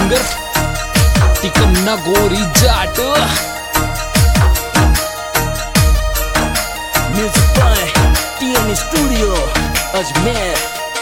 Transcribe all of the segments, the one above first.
Singer तिकन्ना गोरी जाट। Music by TN studio Ajmer.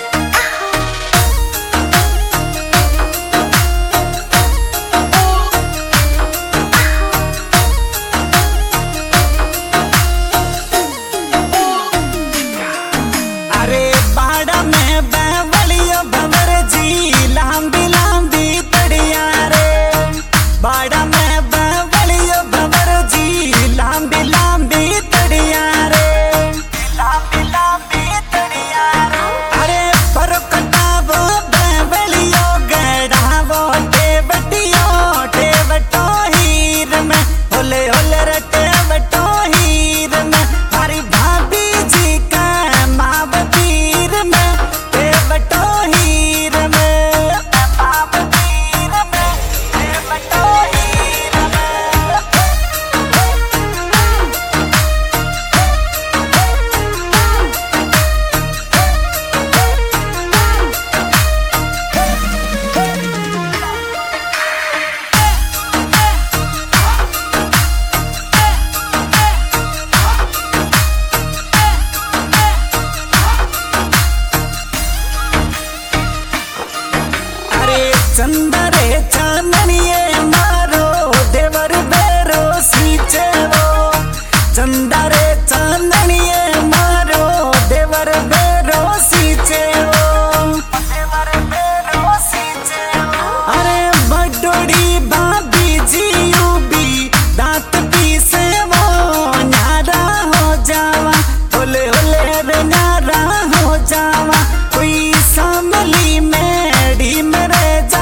चंदरे चांदनिये मारो देवर बेरो सींचे वो। चंदरे चांदनिये मारो देवर बेरो सींचे वो। देवर बेरो सींचे वो। अरे बडोड़ी भाभी जी यूबी दांत पीसे वो। न्यारा हो जावा होले होले रे न्यारा हो जावा। कोई सांभली मेरी मेरे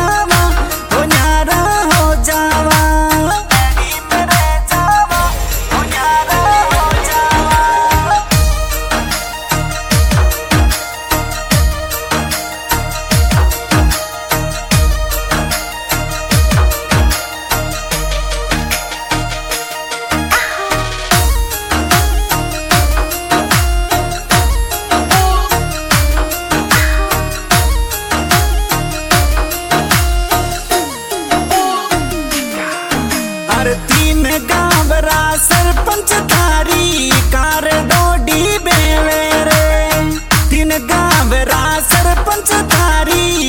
तीन गावरा सरपंच थारी कार डोडी बेवेरे। तीन गावरा सरपंच थारी